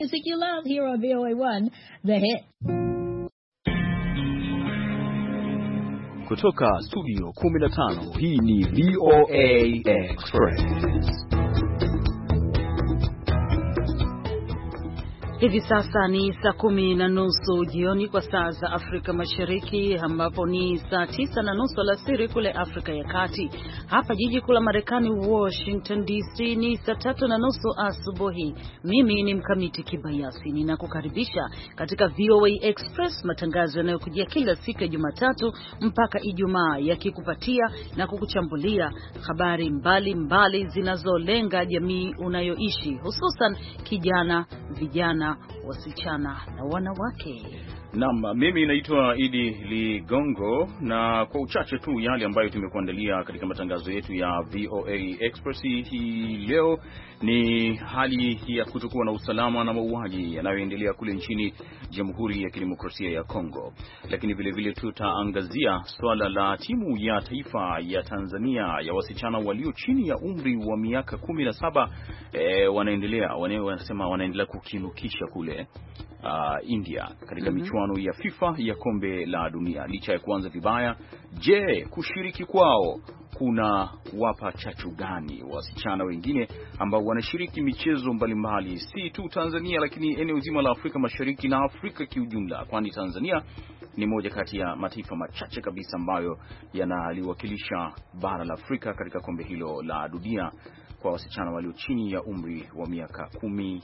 Music you love here on VOA1, The Hit. Kutoka studio 15, hii ni VOA Express. Hivi sasa ni saa 10:30 jioni kwa saa za Afrika Mashariki, ambapo ni saa 9:30 alasiri kule Afrika ya Kati. Hapa jiji kuu la Marekani Washington DC ni saa 3:30 asubuhi. Mimi ni Mkamiti Kibayasi, ninakukaribisha katika VOA Express, matangazo yanayokujia kila siku ya Jumatatu mpaka Ijumaa, yakikupatia na kukuchambulia habari mbalimbali zinazolenga jamii unayoishi, hususan kijana, vijana, wasichana na wanawake. Naam, mimi naitwa Idi Ligongo, na kwa uchache tu yale ambayo tumekuandalia katika matangazo yetu ya VOA Express hii leo ni hali ya kutokuwa na usalama na mauaji yanayoendelea kule nchini Jamhuri ya Kidemokrasia ya Kongo. Lakini vile vile tutaangazia swala la timu ya taifa ya Tanzania ya wasichana walio chini ya umri wa miaka 17 wanaendelea kukinukisha kule India katika michuano ya FIFA ya kombe la dunia. Licha ya kuanza vibaya, je, kushiriki kwao kuna wapa chachu gani wasichana wengine ambao wanashiriki michezo mbalimbali, si tu Tanzania lakini eneo zima la Afrika Mashariki na Afrika kiujumla, kwani Tanzania ni moja kati ya mataifa machache kabisa ambayo yanaliwakilisha bara la Afrika katika kombe hilo la dunia kwa wasichana walio chini ya umri wa miaka 17.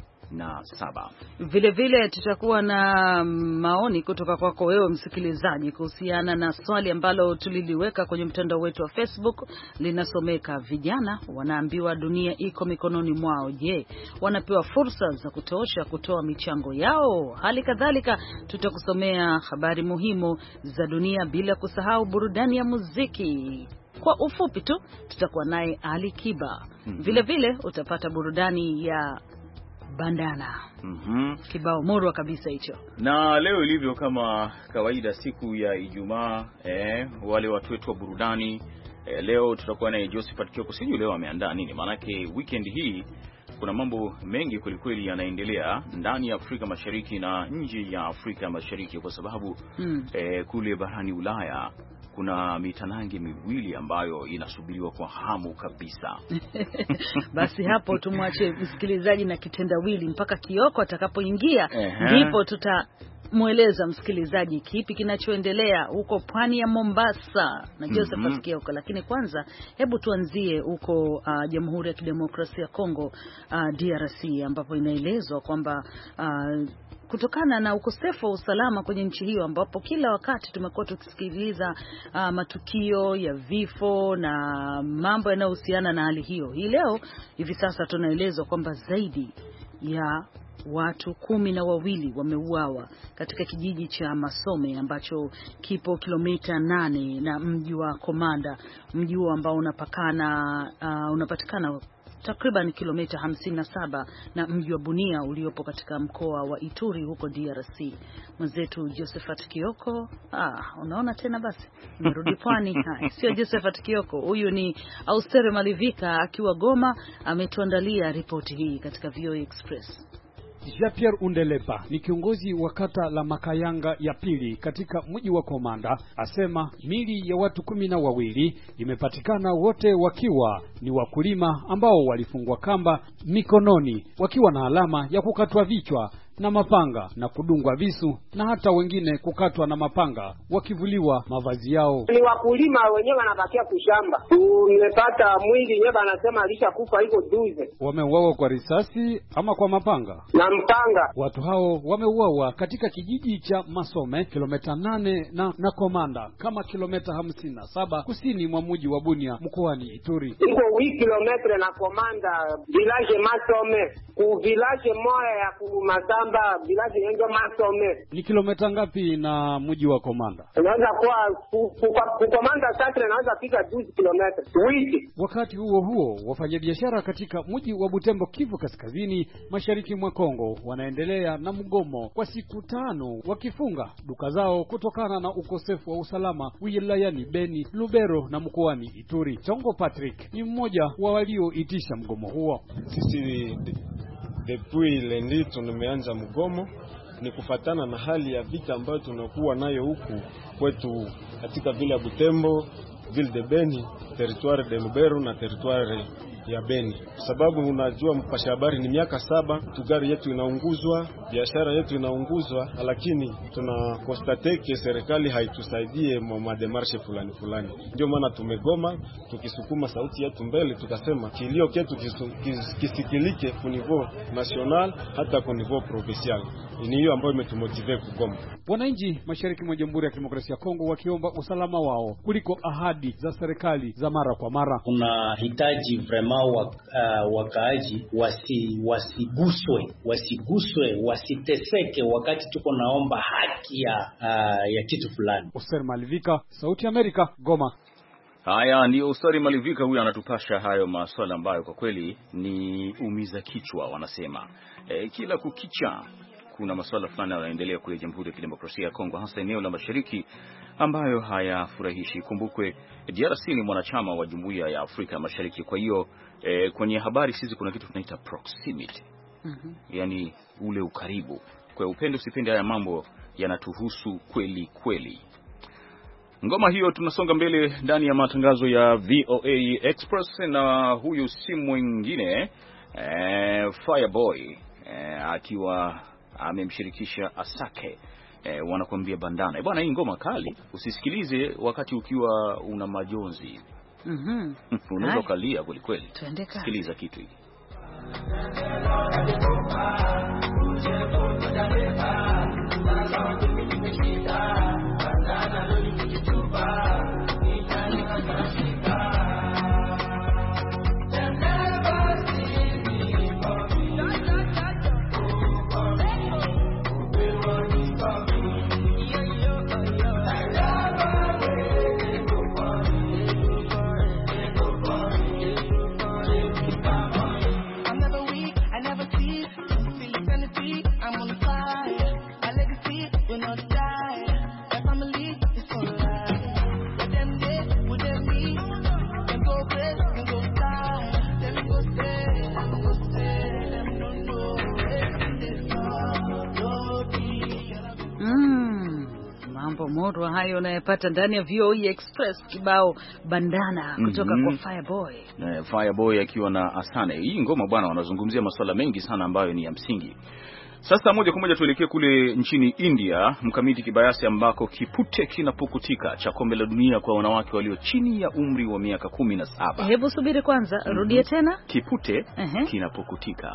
Vile vile tutakuwa na maoni kutoka kwako wewe msikilizaji kuhusiana na swali ambalo tuliliweka kwenye mtandao wetu wa Facebook. Linasomeka: vijana wanaambiwa dunia iko mikononi mwao. Je, wanapewa fursa za kutosha kutoa michango yao? Hali kadhalika tutakusomea habari muhimu za dunia, bila kusahau burudani ya muziki. Kwa ufupi tu tutakuwa naye Ali Kiba. Vile vile utapata burudani ya bandana. Kibao murwa kabisa hicho. Na leo ilivyo kama kawaida siku ya Ijumaa, wale watu wetu wa burudani, leo tutakuwa na Josephat Kioko. Sijui leo ameandaa nini, manake weekend hii kuna mambo mengi kweli yanaendelea ndani ya Afrika Mashariki na nje ya Afrika Mashariki, kwa sababu kule barani Ulaya kuna mitanange miwili ambayo inasubiriwa kwa hamu kabisa. Basi hapo tumwache msikilizaji na kitendawili mpaka Kioko atakapoingia, ndipo tutamueleza msikilizaji kipi kinachoendelea huko pwani ya Mombasa na Josephat Kioko. Lakini kwanza hebu tuanzie huko Jamhuri ya Kidemokrasia ya Kongo, DRC, ambapo inaelezwa kwamba kutokana na ukosefu wa usalama kwenye nchi hiyo, ambapo kila wakati tumekuwa tukisikiliza matukio ya vifo na mambo yanayohusiana na hali hiyo. Hii leo hivi sasa tunaelezwa kwamba zaidi ya watu 12 wameuawa katika kijiji cha Masome ambacho kipo kilomita 8 na mji wa Komanda, mji huo ambao unapatikana takriban kilomita 57 na mji wa Bunia uliopo katika mkoa wa Ituri huko DRC. Mwenzetu Josephat Kioko, unaona tena basi nirudi pwani. Sio Josephat Kioko, huyu ni Austere Malivika akiwa Goma, ametuandalia ripoti hii katika VOA Express. Jean-Pierre Undelepa ni kiongozi wa kata la Makayanga ya pili katika mji wa Komanda, asema mili ya watu 12 imepatikana, wote wakiwa ni wakulima ambao walifungwa kamba mikononi wakiwa na alama ya kukatwa vichwa na mapanga na kudungwa visu, na hata wengine kukatwa na mapanga wakivuliwa mavazi yao. Ni wakulima wenyewe wanabakia kushamba. Tumepata mwili yenyewe anasema alishakufa hivyo duze. Wameuawa kwa risasi ama kwa mapanga? Na mpanga. Watu hao wameuawa katika kijiji cha Masome, kilomita 8 na Komanda, kama kilomita 57 kusini mwa mji wa Bunia mkoani Ituri. Iko 8 kilometre na Komanda, village Masome, ku village moja ya Kumasamba, village yengo Masome. Ni kilomita ngapi na mji wa Komanda? Unaweza kuwa Komanda sasa inaweza fika 12 kilometre. Wakati huo wafanyabiashara katika mji wa Butembo, Kivu Kaskazini, mashariki mwa Kongo, wanaendelea na mgomo kwa siku 5 wakifunga duka zao kutokana na ukosefu wa usalama wilayani Beni, Lubero na mkoani Ituri. Chongo Patrick ni mmoja wa walioitisha mgomo huo. Sisi Depuis lendi tumeanza mgomo, ni kufatana na hali ya vita ambayo tunakuwa nayo huku kwetu katika vile ya Butembo, ville de Beni, territoire de Lubero na territoire ya Beni. Sababu unajua mpasha habari ni miaka 7 tugari yetu inaunguzwa, biashara yetu inaunguzwa, lakini tunakonstate ke serikali haitusaidie mwa demarshe fulani. Ndio maana tumegoma, tukisukuma sauti yetu mbele, tukasema kilio ketu kisikilike ku niveau national hata ku niveau provincial. Ni hiyo ambayo imetumotive kugoma. Wananchi mashariki mwa Jamhuri ya Kidemokrasia ya Kongo wakiomba usalama wao kuliko ahadi za serikali za mara kwa mara. Kuna hitaji vraiment wakaaji wasiguswe, wasiteseke wakati tuko naomba haki ya kitu fulani. Oser Malivika, Sauti ya Amerika, Goma. Haya ndio Oser Malivika, huyu anatupasha hayo masuala ambayo kwa kweli ni umiza kichwa wanasema. Kila kukicha kuna masuala fulani yanaendelea kule Jamhuri ya Kidemokrasia ya Kongo, hasa eneo la mashariki ambayo hayafurahishi. Kumbukwe DRC ni mwanachama wa Jumuiya ya Afrika Mashariki, kwa hiyo kwenye habari sisi kuna kitu tunaita proximity. Yani ule ukaribu. Kwa upendo usipende, haya mambo yanatuhusu kweli kweli. Ngoma hiyo tunasonga mbele ndani ya matangazo ya VOA Express, na huyu si mwingine Fireboy akiwa amemshirikisha Asake, wanakuambia bandana. Bwana, hii ngoma kali, usisikilize wakati ukiwa una majonzi. Unaweza kalia kweli kweli. Sikiliza kitu hiki. Moto hayo unayopata ndani ya VOA Express, kibao bandana kutoka kwa Fireboy. Fireboy akiwa na Asane. Hii ngoma bwana, wanazungumzia masuala mengi sana ambayo ni ya msingi. Sasa moja kwa moja tuelekee kule nchini India, Mkamiti Kibayasi, ambako kipute kinapukutika cha kombe la dunia kwa wanawake walio chini ya umri wa miaka 17. Hebu subiri kwanza, rudia tena. Kipute kinapukutika.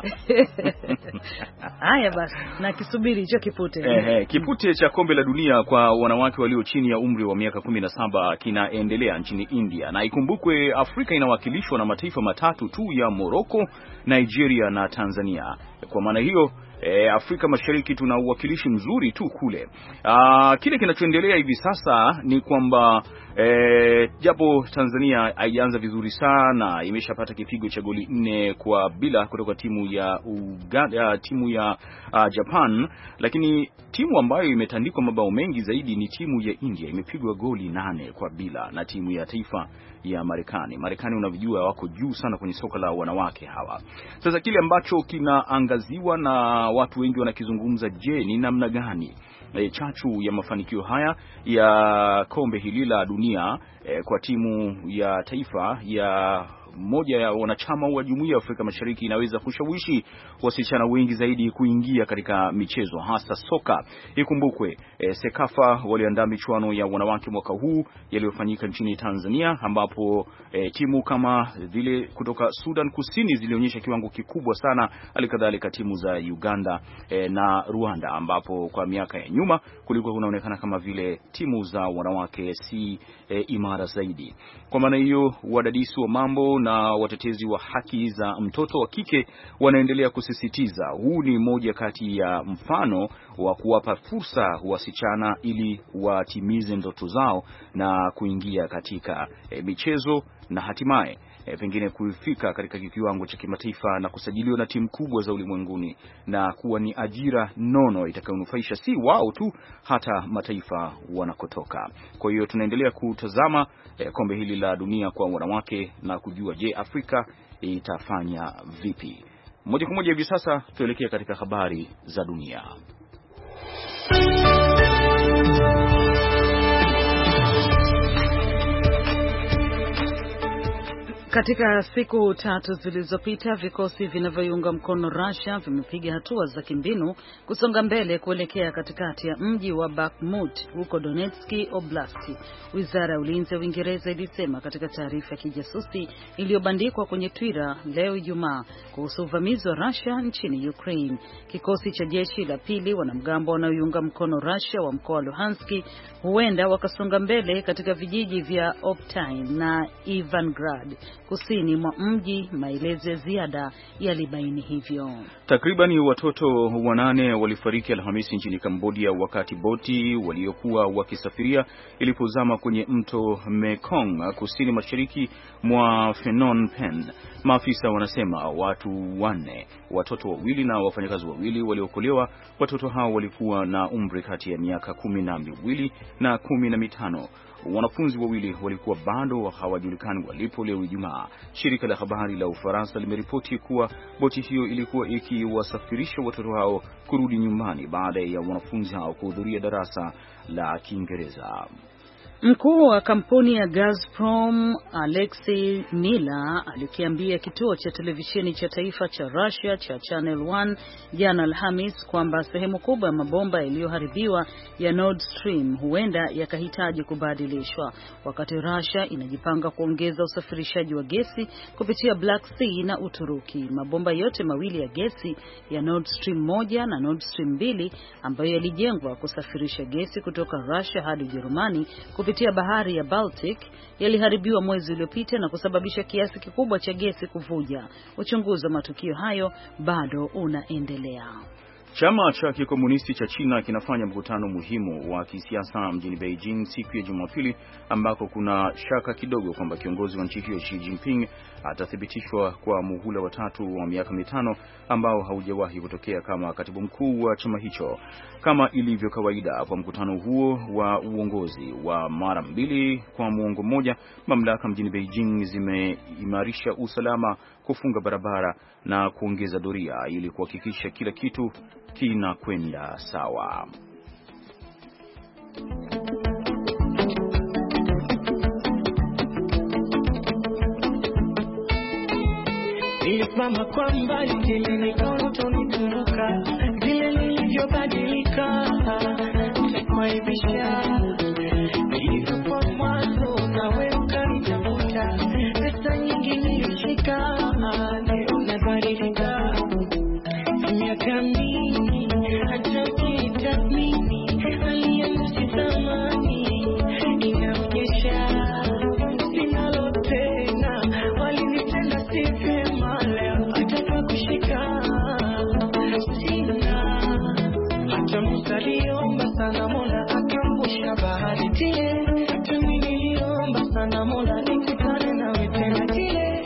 Haya basi, na kisubiri hicho kipute. Kipute cha kombe la dunia kwa wanawake walio chini ya umri wa miaka 17 kinaendelea nchini India. Na ikumbukwe Afrika inawakilishwa na mataifa matatu tu ya Morocco, Nigeria na Tanzania. Kwa maana hiyo Afrika Mashariki tuna uwakilishi mzuri tu kule. Kile kinachoendelea hivi sasa ni kwamba japo Tanzania haianza vizuri sana, imeshapata kipigo cha goli 4-0 kutoka timu ya Japan, lakini timu ambayo imetandikwa mabao mengi zaidi ni timu ya India, imepigwa goli 8-0 na timu ya taifa ya Marekani. Marekani unavijua wako juu sana kwenye soka la wanawake hawa. Sasa kile ambacho kinaangaziwa na watu wengi wanakizungumza, je, ni namna gani chachu ya mafanikio haya ya kombe hili la dunia kwa timu ya taifa ya moja ya wanachama wa Jumuiya ya Afrika Mashariki inaweza kushawishi wasichana wengi zaidi kuingia katika michezo hasa soka. Ikumbukwe Sekafa waliandaa michuano ya wanawake mwaka huu yaliyofanyika nchini Tanzania, ambapo timu kama vile kutoka Sudan Kusini zilionyesha kiwango kikubwa sana, alikadhalika timu za Uganda na Rwanda, ambapo kwa miaka ya nyuma kulikuwa kunaonekana kama vile timu za wanawake si imara zaidi. Kwa maana hiyo, wadadisi wa mambo na watetezi wa haki za mtoto wa kike wanaendelea kusisitiza huu ni moja kati ya mfano wa kuwapa fursa wasichana ili watimize ndoto zao na kuingia katika michezo na hatimaye pengine kufika katika kiwango cha kimataifa na kusajiliwa na timu kubwa za ulimwenguni na kuwa ni ajira nono itakayonufaisha si wao tu, hata mataifa wanakotoka. Kwa hiyo tunaendelea kutazama kombe hili la dunia kwa wanawake na kujua, je, Afrika itafanya vipi? Moja kwa moja hivi sasa tuelekea katika habari za dunia. Katika siku 3 zilizopita, vikosi vinavyoiunga mkono Russia vimepiga hatua za kimbinu kusonga mbele kuelekea katikati ya mji wa Bakhmut huko Donetsk Oblast. Wizara ya Ulinzi ya Uingereza ilisema katika taarifa ya kijasusi iliyobandikwa kwenye Twitter leo Ijumaa kuhusu uvamizi wa Russia nchini Ukraine. Kikosi cha jeshi la pili, wanamgambo wanaoiunga mkono Russia wa mkoa wa Luhansk, huenda wakasonga mbele katika vijiji vya Optine na Ivangrad kusini mwa mji. Maelezo ya ziada yalibaini hivyo. Takribani watoto 8 walifariki Alhamisi nchini Cambodia wakati boti waliokuwa wakisafiria ilipozama kwenye mto Mekong kusini mashariki mwa Phnom Penh. Maafisa wanasema watu 4, watoto 2 na wafanyakazi 2 waliokolewa. Watoto hao walikuwa na umri kati ya miaka 12 na 15. Wanafunzi 2 walikuwa bado hawajulikani walipo leo Ijumaa. Shirika la habari la Ufaransa limeripoti kuwa boti hiyo ilikuwa ikiwasafirisha watoto hao kurudi nyumbani baada ya wanafunzi hao kuhudhuria darasa la Kiingereza. Mkuu wa kampuni ya Gazprom Alexei Miller alikiambia kituo cha televisheni cha taifa cha Russia cha Channel 1 jana Alhamis kwamba sehemu kubwa ya mabomba yaliyoharibiwa ya Nord Stream huenda yakahitaji kubadilishwa wakati Russia inajipanga kuongeza usafirishaji wa gesi kupitia Black Sea na Uturuki. Mabomba yote mawili ya gesi ya Nord Stream 1 na Nord Stream 2 ambayo yalijengwa kusafirisha gesi kutoka Russia hadi Ujerumani kupitia bahari ya Baltic yaliharibiwa mwezi uliopita na kusababisha kiasi kikubwa cha gesi kuvuja. Uchunguzi wa matukio hayo bado unaendelea. Chama cha kikomunisti cha China kinafanya mkutano muhimu wa kisiasa mjini Beijing siku ya Jumapili, ambako kuna shaka kidogo kwamba kiongozi wa nchi hiyo Xi Jinping atathibitishwa kwa muhula wa 3 wa miaka 5 ambao haujawahi kutokea kama katibu mkuu wa chama hicho. Kama ilivyo kawaida kwa mkutano huo wa uongozi wa mara 2 kwa muongo mmoja, mamlaka mjini Beijing zimeimarisha usalama, kufunga barabara na kuongeza doria ili kuhakikisha kila kitu kinakwenda sawa. Nilisimama kwa mbali tena nikaona utanikumbuka vile nilivyobadilika nitakuaibisha nilivyokuwa mwanzo na wewe ukanitafuta pesa nyingi nilishika leo nabadilika miaka mingi hata ukitathmini hali yangu si thamani inaonyesha sinalo tena walinitenda si vyema leo ataka kushika sina hata msaliomba sana Mola akambusha bahari tile hata mimi niliomba sana Mola nikutane nawe tena tile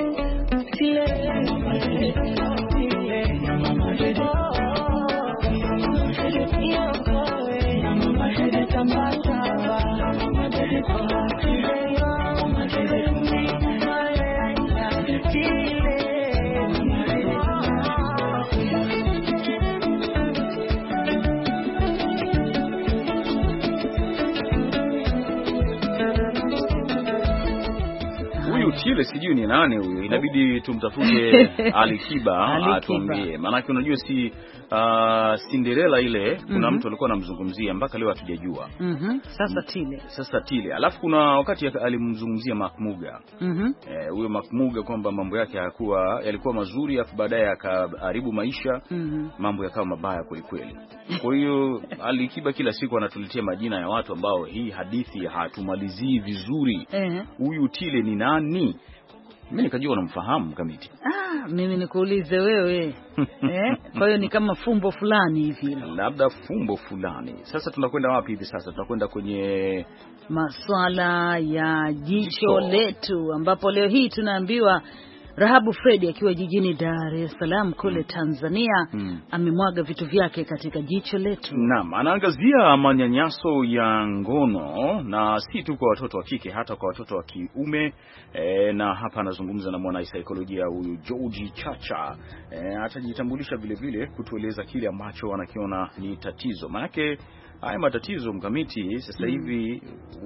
Chile sijui ni nani huyo, inabidi tumtafute Alikiba atuambie, maana unajua si Cinderella ile kuna mtu alikuwa anamzungumzia mpaka leo hatujajua. Sasa Tile alafu kuna wakati alimzungumzia Makmuga huyo Makmuga kwamba mambo yake yalikuwa mazuri afu baadaye akaharibu maisha, mambo yakawa mabaya kweli. Kwa hiyo Alikiba kila siku anatuletea majina ya watu ambao hii hadithi hatumalizii vizuri. Huyu Tile ni nani? Mimi nikajua unamfahamu Kamiti. Mimi nikuulize wewe. Kwa hiyo ni kama fumbo fulani hivi. Labda fumbo fulani. Sasa tunakwenda wapi hivi sasa? Tunakwenda kwenye masuala ya jicho letu, ambapo leo hii tunaambiwa Rahabu Fredi akiwa jijini Dar es Salaam kule Tanzania amemwaga vitu vyake katika jicho letu. Naam, anaangazia manyanyaso ya ngono na si tu kwa watoto wa kike, hata kwa watoto wa kiume. Na hapa anazungumza na mwanasaikolojia huyu George Chacha. Atajitambulisha vile vile kutueleza kile ambacho anakiona ni tatizo. Maana haya matatizo mkamiti sasa hivi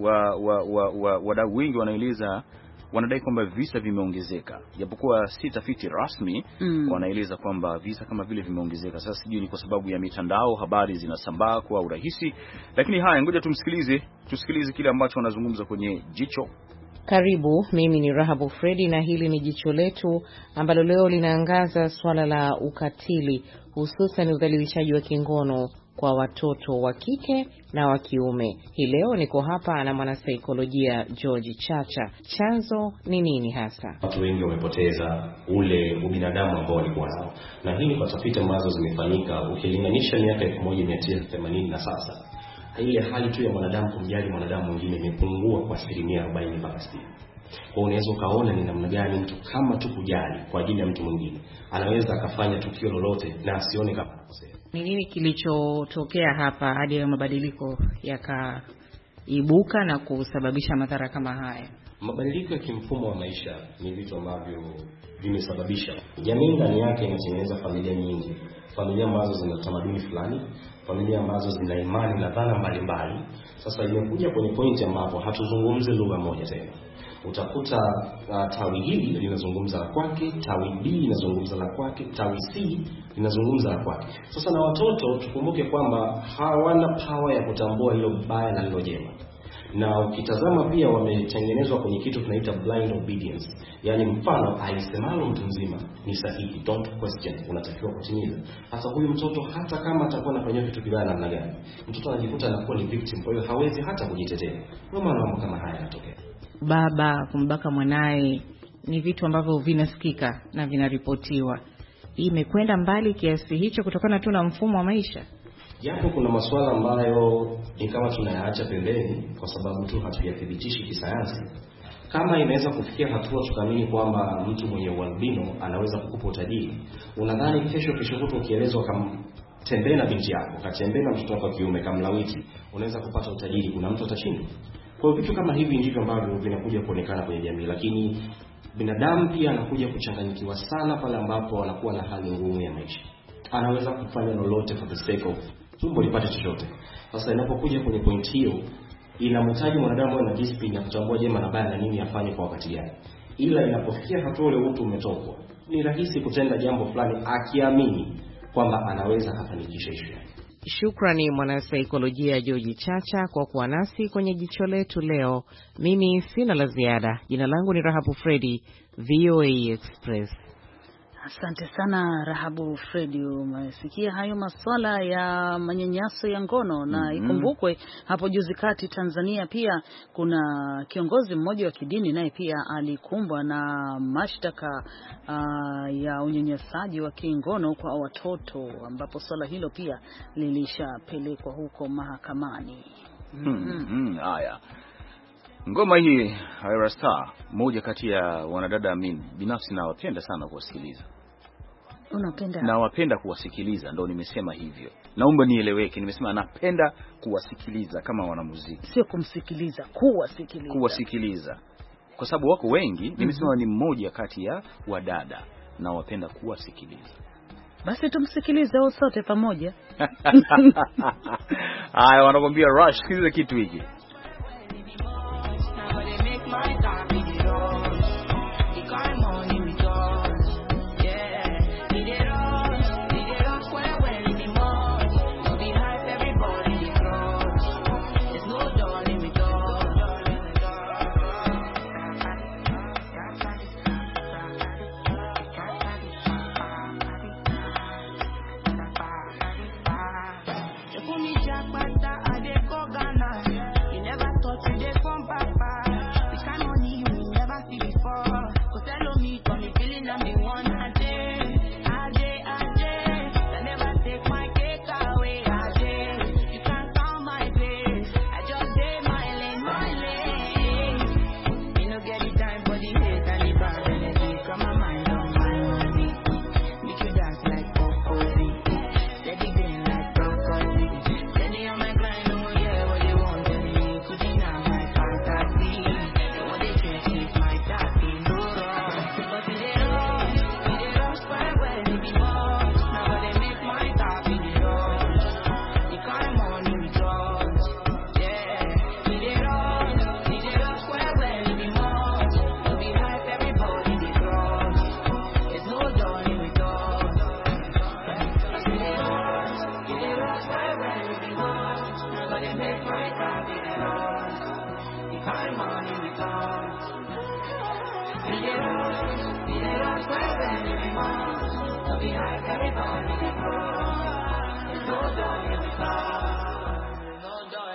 wadau wengi wanaeleza, wanadai kwamba visa vimeongezeka, japokuwa si tafiti rasmi. Wanaeleza kwamba visa kama vile vimeongezeka. Sasa sijui ni kwa sababu ya mitandao, habari zinasambaa kwa urahisi, lakini haya, ngoja tusikilize kile ambacho wanazungumza kwenye jicho. Karibu, mimi ni Rahabu Fredi na hili ni jicho letu ambalo leo linaangaza swala la ukatili, hususan udhalilishaji wa kingono kwa watoto wa kike na wa kiume. Hii leo niko hapa na mwanasaikolojia George Chacha. Chanzo ni nini hasa? Watu wengi wamepoteza ule ubinadamu ambao walikuwa nao, na hii ni kwa tafiti ambazo zimefanyika. Ukilinganisha miaka 1980 na sasa, ile hali tu ya mwanadamu kumjali mwanadamu mwingine imepungua kwa 40 mpaka 60. Kwa unaweza kaona ni namna gani mtu kama tu kujali kwa ajili ya mtu mwingine anaweza akafanya tukio lolote na asione kama anakosea. Ni nini kilichotokea hapa hadi ya mabadiliko yakaibuka na kusababisha madhara kama haya? Mabadiliko ya kimfumo wa maisha ni vitu ambavyo vimesababisha jamii ndani yake inatengeneza familia nyingi, familia ambazo zina tamaduni fulani, familia ambazo zina imani na dhana mbalimbali. Sasa imekuja kwenye pointi ambapo hatuzungumzi lugha moja tena. Utakuta tawi hili linazungumza la kwake, tawi B linazungumza la kwake, tawi C linazungumza la kwake. Sasa na watoto tukumbuke kwamba hawana power ya kutambua lilo baya na lilo jema. Na ukitazama pia wametengenezwa kwenye kitu tunaita blind obedience. Yaani mfano aisemalo mtu mzima ni sahihi, don't question, unatakiwa kutimiza. Sasa huyu mtoto hata kama atakuwa anafanya vitu vibaya namna gani, mtoto anajikuta anakuwa ni victim, kwa hiyo hawezi hata kujitetea. Kwa maana mambo kama haya yanatokea. Baba kumbaka mwanae ni vitu ambavyo vinasikika na vinaripotiwa. Imekwenda mbali kiasi hicho kutokana tu na mfumo wa maisha? Japo kuna masuala ambayo ni kama tunayaacha pembeni kwa sababu tu hatuyathibitishi kisayansi. Kama inaweza kufikia hatua tukaamini kwamba mtu mwenye ualbino anaweza kukupa utajiri, unadhani kesho kutwa ukielezwa tembea na binti yako, katembea na mtoto wako wa kiume kamlawiti, unaweza kupata utajiri, kuna mtu atashinda? Kwa vitu kama hivi ndivyo ambavyo vinakuja kuonekana kwenye jamii, lakini binadamu pia anakuja kuchanganyikiwa sana pale ambapo anakuwa na hali ngumu ya maisha. Anaweza kufanya lolote for the sake of tumbo lipate chochote. Sasa inapokuja kwenye point hiyo, inamhitaji mwanadamu awe na discipline ya kutambua jema na baya na nini afanye kwa wakati gani. Ila inapofikia hatua ile mtu umetokwa, ni rahisi kutenda jambo fulani akiamini kwamba anaweza kufanikisha ishu yake. Shukrani mwanasaikolojia George Chacha kwa kuwa nasi kwenye jicho letu leo. Mimi sina la ziada. Jina langu ni Rahabu Fredi, VOA Express. Asante sana Rahabu Fredi. Umesikia hayo masuala ya manyanyaso ya ngono na ikumbukwe hapo juzi kati Tanzania pia kuna kiongozi mmoja wa kidini naye pia alikumbwa na mashtaka ya unyanyasaji wa kingono kwa watoto, ambapo swala hilo pia lilishapelekwa huko mahakamani. Haya. Ngoma hii Ayra Starr, moja kati ya wanadada binafsi na wapenda sana kuwasikiliza. Unapenda? Na wapenda kuwasikiliza, ndo nimesema hivyo. Naomba nieleweke, nimesema napenda kuwasikiliza kama wanamuziki. Sio kumsikiliza, kuwasikiliza. Kwa sababu wako wengi, nimesema ni mmoja kati ya wadada na wapenda kuwasikiliza. Basi tumsikilize sote pamoja. Haya, wanakuambia Rush, sikiliza kitu hiki. Come on, every morning we come. Vigorous present anymore. So behind every morning we come. There's no joy in the clouds. There's no joy.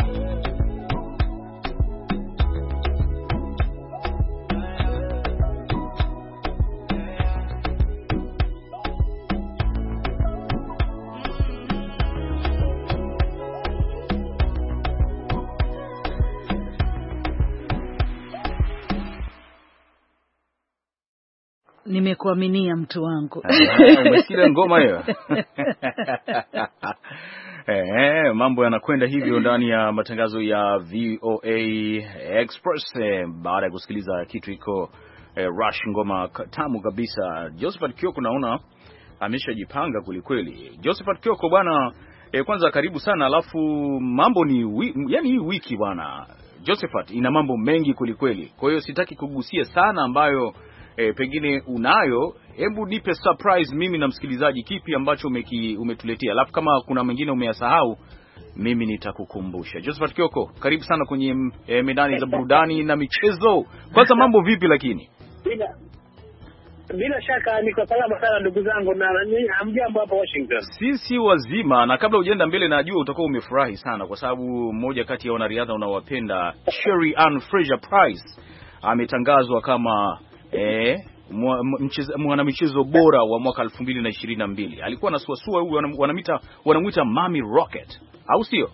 Nimekuaminia mtu wangu. Umesikia ngoma hiyo? Mambo yanakwenda hivyo ndani ya matangazo ya VOA Express. Baada ya kusikiliza kitu iko Rush, ngoma tamu kabisa. Josephat Kioko naona ameshajipanga kulikweli. Josephat Kioko bwana, kwanza karibu sana. Alafu mambo ni yani hii wiki bwana Josephat ina mambo mengi kulikweli. Kwa hiyo sitaki kugusia sana ambayo pengine unayo. Hebu nipe surprise mimi na msikilizaji, kipi ambacho umetuletea, alafu kama kuna mengine umeyasahau mimi nitakukumbusha. Josephat Kioko, karibu sana kwenye medani za burudani na michezo. Kwanza mambo vipi? Lakini bila shaka niko salama sana ndugu zangu, na hamjambo hapa Washington. Sisi wazima, na kabla hujaenda mbele najua utakuwa umefurahi sana kwa sababu mmoja kati ya wanariadha unaowapenda, Sherry Ann Fraser Price, ametangazwa kama mwanamichezo bora wa mwaka 2022. Alikuwa anasuasua huyu, wanamuita Mami Rocket, au sio?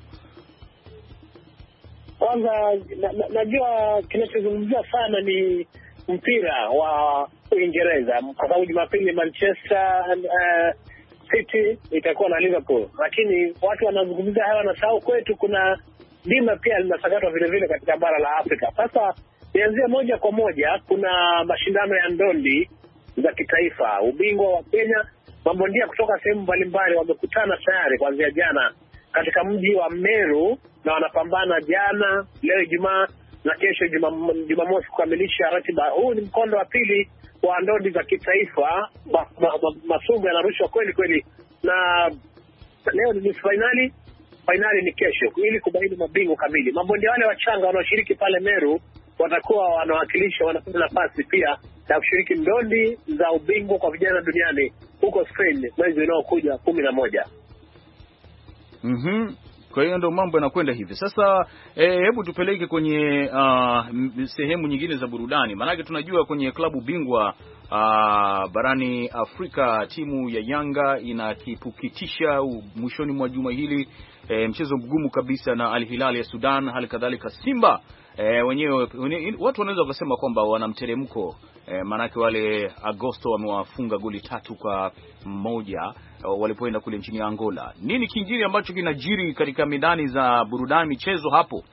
Kwanza najua kinachozungumzia sana ni mpira wa Uingereza, kwa sababu Jumapili Manchester City itakuwa na Liverpool, lakini watu wanazungumzia hawa na sawa. Kwetu kuna bima pia linasakatwa vile vile katika bara la Afrika. Sasa nianzie moja kwa moja, kuna mashindano ya ndondi za kitaifa, ubingwa wa Kenya. Mabondia kutoka sehemu mbalimbali wamekutana tayari kuanzia jana katika mji wa Meru, na wanapambana jana, leo Ijumaa na kesho Jumamosi kukamilisha ratiba. Huu ni mkondo wa pili wa ndondi za kitaifa. Masumbwi yanarushwa kweli kweli, na leo ni finali ni kesho, ili kubaini mabingwa kamili. Mabondia wale wachanga wanaoshiriki pale Meru watakuwa wanawakilisha, wanapata nafasi pia ya kushiriki ndondi za ubingwa kwa vijana duniani huko Spain mwezi unaokuja 11. Kwa hiyo ndio mambo yanakwenda hivi. Sasa hebu tupeleke kwenye sehemu nyingine za burudani. Maana tunajua kwenye klabu bingwa barani Afrika timu ya Yanga inakipukitisha mwishoni mwa juma hili mchezo mgumu kabisa na Al Hilal ya Sudan. Hali kadhalika Simba wenyewe watu wanaweza kusema kwamba wana mteremko, manake wale Agosto wamewafunga goli 3-1 walipoenda kule nchini Angola. Nini kingine ambacho kinajiri katika midani za burudani michezo hapo?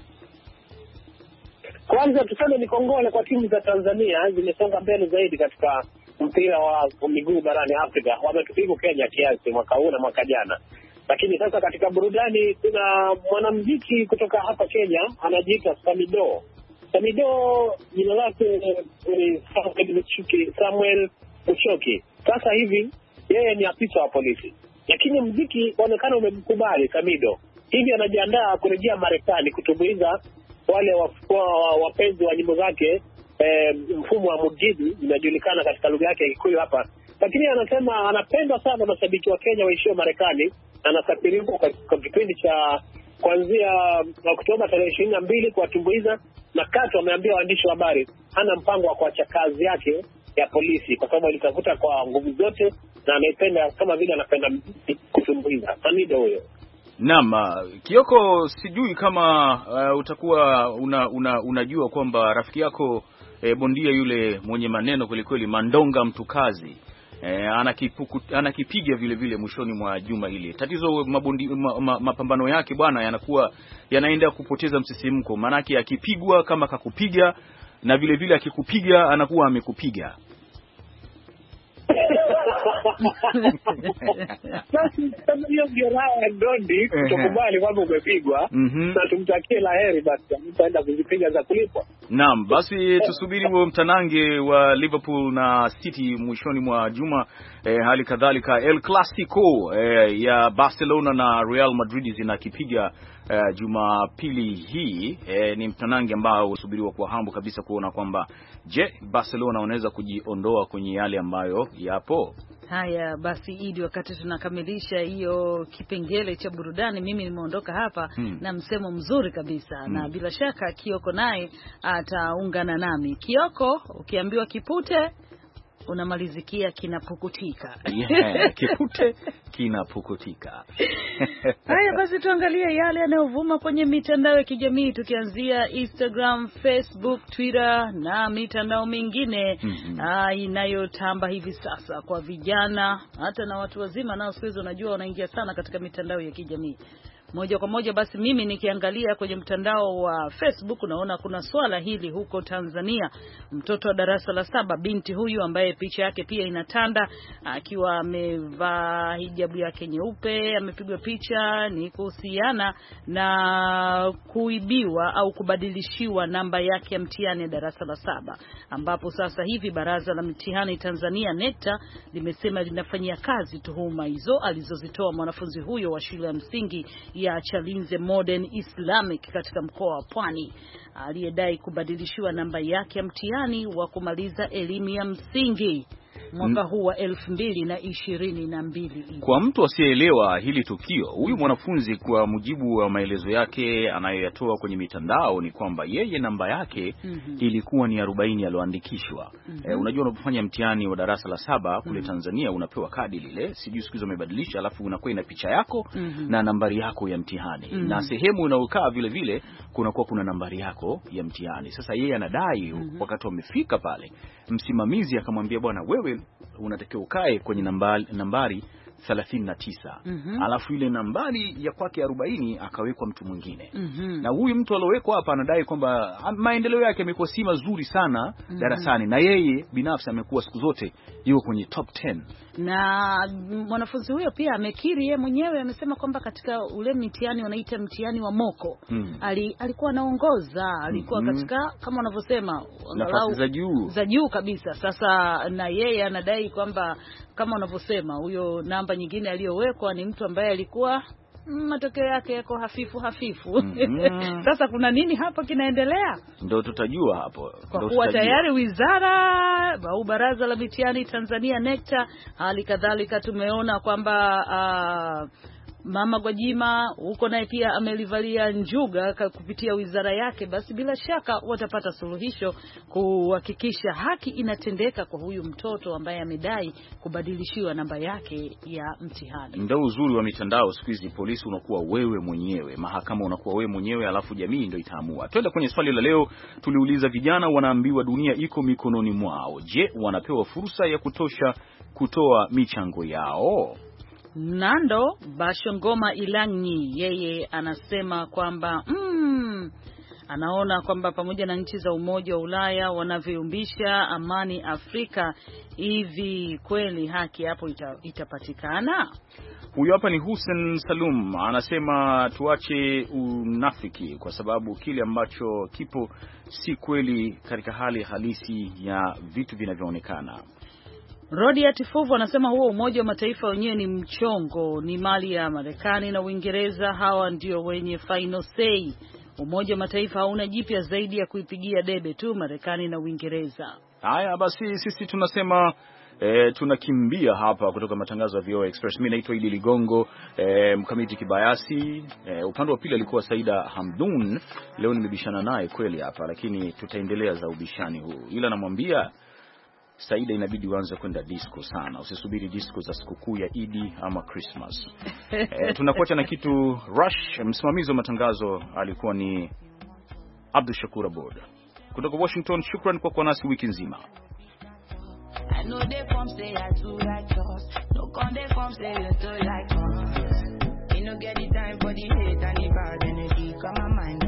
Kwanza tuseme ni kongole kwa timu za Tanzania, zimesonga mbele zaidi katika mpira wa miguu barani Afrika. Wametupiga Kenya kiasi mwaka huu na mwaka jana. Lakini sasa katika burudani kuna mwanamuziki kutoka hapa Kenya anajiita Samido. Samido jina lake ni Samuel Muchoki. Sasa hivi yeye ni afisa wa polisi, lakini muziki unaonekana umemkubali Samido. Hivi anajiandaa kurejea Marekani kutumbuiza wale wapenzi wa nyimbo zake. Mfumo wa mujidi unajulikana katika lugha yake ya Kikuyu hapa, lakini anasema anapenda sana mashabiki wa Kenya waishio Marekani. Anasafiri huko kwa kipindi cha kuanzia Oktoba 22 kuwatumbuiza, na Kato ameambia waandishi wa habari hana mpango wa kuacha kazi yake ya polisi kwa sababu alitafuta kwa nguvu zote na anaipenda kama vile anapenda kutumbuiza. Samido huyo. Naam, Kioko, sijui kama utakuwa unajua kwamba rafiki yako bondia yule mwenye maneno kweli Mandonga Mtukazi anakipiga vile vile mwishoni mwa juma hili. Tatizo mapambano yake bwana yanaenda kupoteza msisimko, manake akipigwa kama kakupiga, na vile vile akikupiga anakuwa amekupiga. Basi kama hiyo jeraha ya ndondi tukubali kwamba umepigwa, na tumtakie laheri basi, mtaenda kuzipiga za kulipwa. Naam, basi tusubiri huo mtanange wa Liverpool na City mwishoni mwa juma. Hali kadhalika El Clasico ya Barcelona na Real Madrid zinakipiga Jumapili hii. Ni mtanange ambao usubiriwa kwa hamu kabisa kuona kwamba je, Barcelona wanaweza kujiondoa kwenye yale ambayo yapo. Haya basi, Idi, wakati tunakamilisha hiyo kipengele cha burudani, mimi nimeondoka hapa na msemo mzuri kabisa na bila shaka Kioko naye ataungana nami. Kioko, ukiambiwa kipute unamalizikia kinapukutika. Yeah, kipute kinapukutika. Haya basi, tuangalie yale yanayovuma kwenye mitandao ya kijamii, tukianzia Instagram, Facebook, Twitter na mitandao mingine inayotamba hivi sasa kwa vijana hata na watu wazima nao siku hizo unajua wanaingia sana katika mitandao ya kijamii. Moja kwa moja basi mimi nikiangalia kwenye mtandao wa Facebook naona kuna swala hili huko Tanzania. Mtoto wa darasa la 7, binti huyu ambaye picha yake pia inatanda akiwa amevaa hijabu yake nyeupe, amepigwa picha, ni kuhusiana na kuibiwa au kubadilishiwa namba yake ya mtihani ya darasa la 7, ambapo sasa hivi baraza la mtihani Tanzania NECTA limesema linafanyia kazi tuhuma hizo alizozitoa mwanafunzi huyo wa shule ya msingi ya Chalinze Modern Islamic katika mkoa wa Pwani, aliyedai kubadilishiwa namba yake ya mtihani wa kumaliza elimu ya msingi mwaka huu wa 2022. Kwa mtu asiyeelewa hili tukio, huyu mwanafunzi kwa mujibu wa maelezo yake anayoyatoa kwenye mitandao ni kwamba yeye namba yake ilikuwa ni 40 aliyoandikishwa. Unajua unapofanya mtihani wa darasa la 7 kule Tanzania unapewa kadi lile, sijui siku hizo wamebadilisha, alafu unakuwa ina picha yako na nambari yako ya mtihani na sehemu unaokaa vile vile kunakuwa kuna nambari yako ya mtihani. Sasa yeye anadai wakati wamefika pale, msimamizi akamwambia bwana, wewe unatakiwa ukae kwenye nambari 39. Alafu ile nambari ya kwake 40 akawekwa mtu mwingine. Na huyu mtu aliyowekwa hapa anadai kwamba maendeleo yake yamekuwa si mazuri sana darasani, na yeye binafsi amekuwa siku zote yuko kwenye top 10. Na mwanafunzi huyo pia amekiri yeye mwenyewe, amesema kwamba katika ule mtihani wanaita mtihani wa moko alikuwa anaongoza, alikuwa katika kama wanavyosema nafasi za juu kabisa. Sasa na yeye anadai kwamba kama wanavyosema huyo namba nyingine aliyowekwa ni mtu ambaye alikuwa matokeo yake yako hafifu. Sasa kuna nini hapa kinaendelea? Ndio tutajua hapo. Kwa kuwa tayari wizara au baraza la mitihani Tanzania NECTA, hali kadhalika tumeona kwamba Mama Gwajima huko naye pia amelivalia njuga kupitia wizara yake, basi bila shaka watapata suluhisho kuhakikisha haki inatendeka kwa huyu mtoto ambaye amedai kubadilishiwa namba yake ya mtihani. Ndio uzuri wa mitandao siku hizi, polisi unakuwa wewe mwenyewe, mahakama unakuwa wewe mwenyewe, alafu jamii ndio itaamua. Twende kwenye swali la leo. Tuliuliza, vijana wanaambiwa dunia iko mikononi mwao. Je, wanapewa fursa ya kutosha kutoa michango yao? Nando Bashongoma Ilangi yeye anasema kwamba anaona kwamba pamoja na nchi za Umoja wa Ulaya wanavyoyumbisha amani Afrika, hivi kweli haki hapo itapatikana? Huyu hapa ni Hussein Salum, anasema tuache unafiki kwa sababu kile ambacho kipo si kweli katika hali halisi ya vitu vinavyoonekana. Rodi Atifuvu anasema huo Umoja wa Mataifa wenyewe ni mchongo, ni mali ya Marekani na Uingereza, hawa ndio wenye final say. Umoja wa Mataifa hauna jipya zaidi ya kuipigia debe tu Marekani na Uingereza. Haya basi, sisi tunasema tunakimbia hapa kutoka matangazo ya VOA Express. Mimi naitwa Idi Ligongo, Mkamiti Kibayasi, upande wa pili alikuwa Saida Hamdun. Leo nimebishana naye kweli hapa, lakini tutaendelea za ubishani huu, ila namwambia Saida inabidi uanze kwenda disco sana, usisubiri disco za sikukuu ya Idi ama Christmas. Tunakuacha na kitu Rush. Msimamizi wa matangazo alikuwa ni Abdul Shakur Abod kutoka Washington. Shukran kwa kuwa nasi wiki nzima. I know they come say I too righteous. No come they come say you too like us. You no get the time for the hate and the bad energy. Come on mind.